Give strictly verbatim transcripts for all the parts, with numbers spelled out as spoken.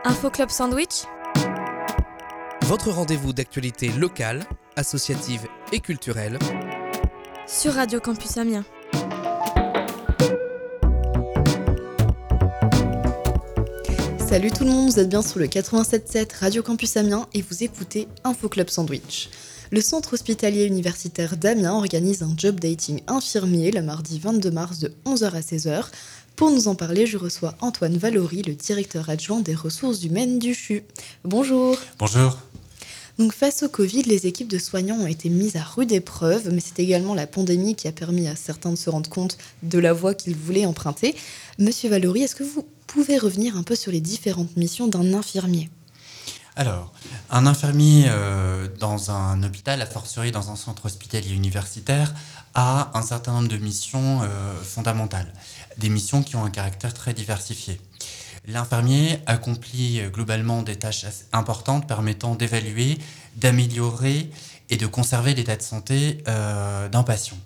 Info Club Sandwich, votre rendez-vous d'actualité locale, associative et culturelle sur Radio Campus Amiens. Salut tout le monde, vous êtes bien sur le quatre-vingt-sept virgule sept Radio Campus Amiens et vous écoutez Info Club Sandwich. Le centre hospitalier universitaire d'Amiens organise un job dating infirmier le mardi vingt-deux mars de onze heures à seize heures. Pour nous en parler, je reçois Antoine Valory, le directeur adjoint des ressources humaines du C H U. Bonjour. Bonjour. Donc face au Covid, les équipes de soignants ont été mises à rude épreuve, mais c'est également la pandémie qui a permis à certains de se rendre compte de la voie qu'ils voulaient emprunter. Monsieur Valory, est-ce que vous pouvez revenir un peu sur les différentes missions d'un infirmier ? Alors, un infirmier euh, dans un hôpital, a fortiori dans un centre hospitalier universitaire, a un certain nombre de missions euh, fondamentales, des missions qui ont un caractère très diversifié. L'infirmier accomplit euh, globalement des tâches importantes permettant d'évaluer, d'améliorer et de conserver l'état de santé euh, d'un patient.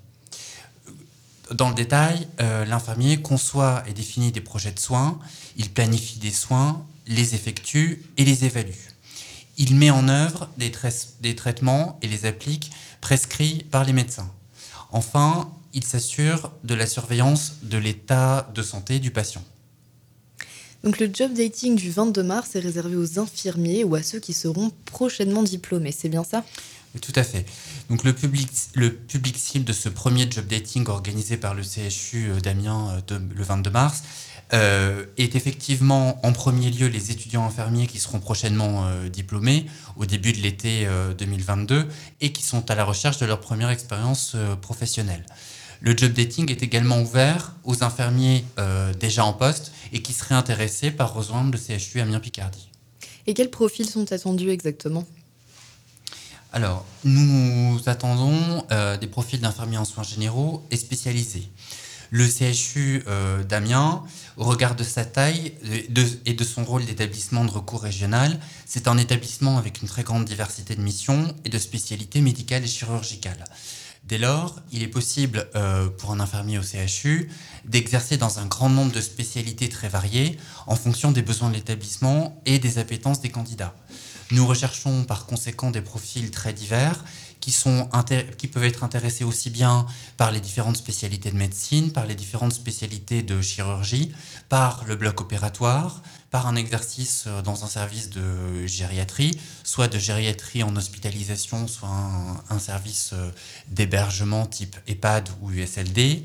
Dans le détail, euh, l'infirmier conçoit et définit des projets de soins, il planifie des soins, les effectue et les évalue. Il met en œuvre des, tra- des traitements et les applique prescrits par les médecins. Enfin, il s'assure de la surveillance de l'état de santé du patient. Donc le job dating du vingt-deux mars est réservé aux infirmiers ou à ceux qui seront prochainement diplômés, c'est bien ça ? Oui, tout à fait. Donc le public, le public cible de ce premier job dating organisé par le C H U d'Amiens de, le vingt-deux mars euh, est effectivement en premier lieu les étudiants infirmiers qui seront prochainement euh, diplômés au début de l'été euh, deux mille vingt-deux et qui sont à la recherche de leur première expérience euh, professionnelle. Le job dating est également ouvert aux infirmiers euh, déjà en poste et qui seraient intéressés par rejoindre le C H U Amiens-Picardie. Et quels profils sont attendus exactement ? Alors, nous attendons euh, des profils d'infirmiers en soins généraux et spécialisés. Le C H U euh, d'Amiens, au regard de sa taille de, et de son rôle d'établissement de recours régional, c'est un établissement avec une très grande diversité de missions et de spécialités médicales et chirurgicales. Dès lors, il est possible euh, pour un infirmier au C H U d'exercer dans un grand nombre de spécialités très variées en fonction des besoins de l'établissement et des appétences des candidats. Nous recherchons par conséquent des profils très divers qui, sont intér- qui peuvent être intéressés aussi bien par les différentes spécialités de médecine, par les différentes spécialités de chirurgie, par le bloc opératoire, par un exercice dans un service de gériatrie, soit de gériatrie en hospitalisation, soit un, un service d'hébergement type EHPAD ou U S L D.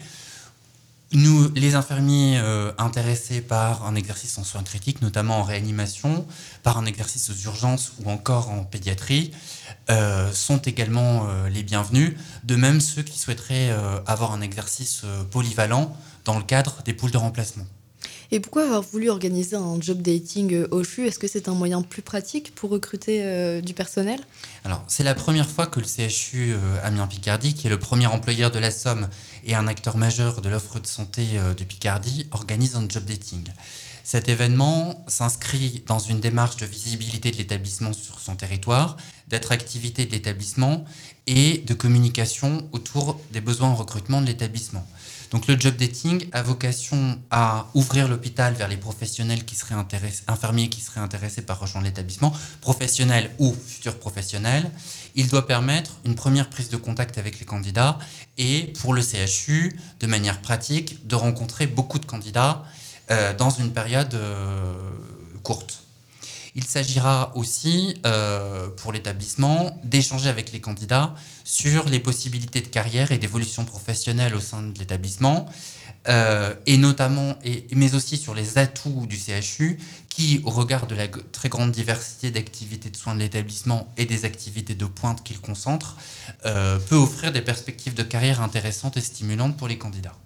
Nous, les infirmiers euh, intéressés par un exercice en soins critiques, notamment en réanimation, par un exercice aux urgences ou encore en pédiatrie, euh, sont également euh, les bienvenus. De même, ceux qui souhaiteraient euh, avoir un exercice euh, polyvalent dans le cadre des poules de remplacement. Et pourquoi avoir voulu organiser un job dating au C H U ? Est-ce que c'est un moyen plus pratique pour recruter euh, du personnel ? Alors, c'est la première fois que le C H U euh, Amiens-Picardie, qui est le premier employeur de la Somme et un acteur majeur de l'offre de santé euh, de Picardie, organise un job dating. Cet événement s'inscrit dans une démarche de visibilité de l'établissement sur son territoire, d'attractivité de l'établissement et de communication autour des besoins en recrutement de l'établissement. Donc le job dating a vocation à ouvrir l'hôpital vers les professionnels qui seraient intéressés, infirmiers qui seraient intéressés par rejoindre l'établissement, professionnels ou futurs professionnels. Il doit permettre une première prise de contact avec les candidats et pour le C H U, de manière pratique, de rencontrer beaucoup de candidats euh, dans une période euh, courte. Il s'agira aussi, euh, pour l'établissement, d'échanger avec les candidats sur les possibilités de carrière et d'évolution professionnelle au sein de l'établissement, euh, et notamment, et, mais aussi sur les atouts du C H U, qui, au regard de la g- très grande diversité d'activités de soins de l'établissement et des activités de pointe qu'il concentre, euh, peut offrir des perspectives de carrière intéressantes et stimulantes pour les candidats.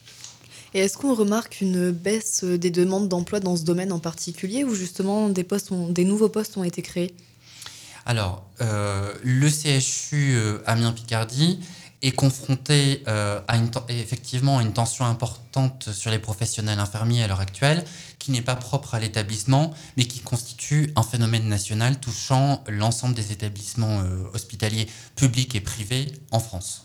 Et est-ce qu'on remarque une baisse des demandes d'emploi dans ce domaine en particulier ou justement des, postes ont, des nouveaux postes ont été créés ? Alors, euh, le C H U euh, Amiens-Picardie est confronté euh, à une, effectivement à une tension importante sur les professionnels infirmiers à l'heure actuelle, qui n'est pas propre à l'établissement, mais qui constitue un phénomène national touchant l'ensemble des établissements euh, hospitaliers publics et privés en France.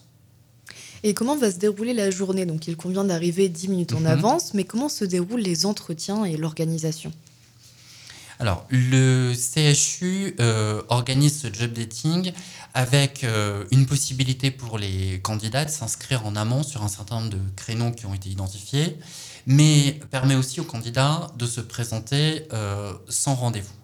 Et comment va se dérouler la journée ? Donc il convient d'arriver dix minutes en Mhm. avance, mais comment se déroulent les entretiens et l'organisation ? Alors, le C H U euh, organise ce job dating avec euh, une possibilité pour les candidats de s'inscrire en amont sur un certain nombre de créneaux qui ont été identifiés, mais permet aussi aux candidats de se présenter euh, sans rendez-vous.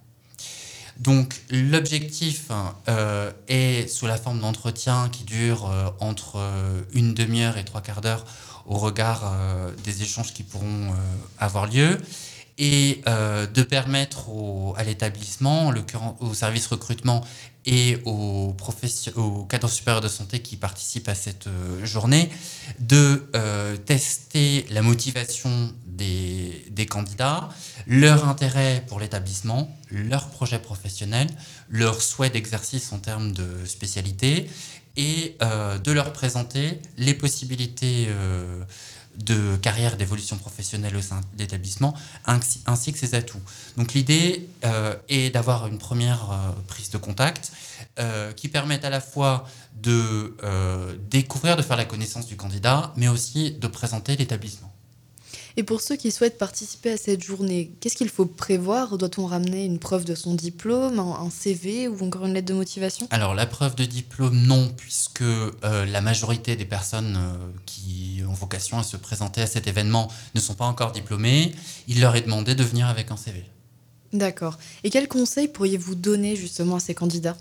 Donc, l'objectif euh, est sous la forme d'entretien qui dure euh, entre euh, une demi-heure et trois quarts d'heure au regard euh, des échanges qui pourront euh, avoir lieu, et euh, de permettre au, à l'établissement, en l'occurrence au service recrutement et aux, profession- aux cadres supérieurs de santé qui participent à cette euh, journée, de euh, tester la motivation des, des candidats, leur intérêt pour l'établissement, leur projet professionnel, leur souhait d'exercice en termes de spécialité, et euh, de leur présenter les possibilités euh, de carrière, d'évolution professionnelle au sein de l'établissement, ainsi, ainsi que ses atouts. Donc l'idée euh, est d'avoir une première euh, prise de contact euh, qui permette à la fois de euh, découvrir, de faire la connaissance du candidat, mais aussi de présenter l'établissement. Et pour ceux qui souhaitent participer à cette journée, qu'est-ce qu'il faut prévoir? Doit-on ramener une preuve de son diplôme, un, un C V ou encore une lettre de motivation? Alors, la preuve de diplôme, non, puisque euh, la majorité des personnes euh, qui ont vocation à se présenter à cet événement ne sont pas encore diplômées. Il leur est demandé de venir avec un C V. D'accord. Et quels conseils pourriez-vous donner justement à ces candidats?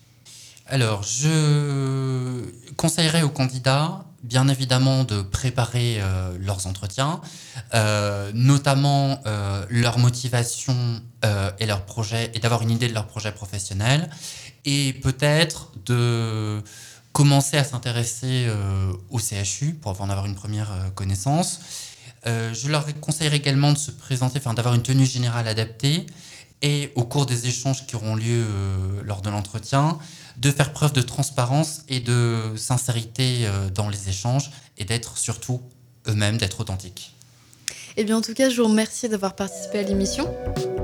Alors, je conseillerais aux candidats, bien évidemment, de préparer euh, leurs entretiens, euh, notamment euh, leur motivation euh, et leur projet, et d'avoir une idée de leur projet professionnel, et peut-être de commencer à s'intéresser euh, au C H U pour en avoir une première euh, connaissance. Euh, je leur conseillerais également de se présenter, enfin d'avoir une tenue générale adaptée, et au cours des échanges qui auront lieu euh, lors de l'entretien, de faire preuve de transparence et de sincérité euh, dans les échanges, et d'être surtout eux-mêmes, d'être authentiques. Eh bien, en tout cas, je vous remercie d'avoir participé à l'émission.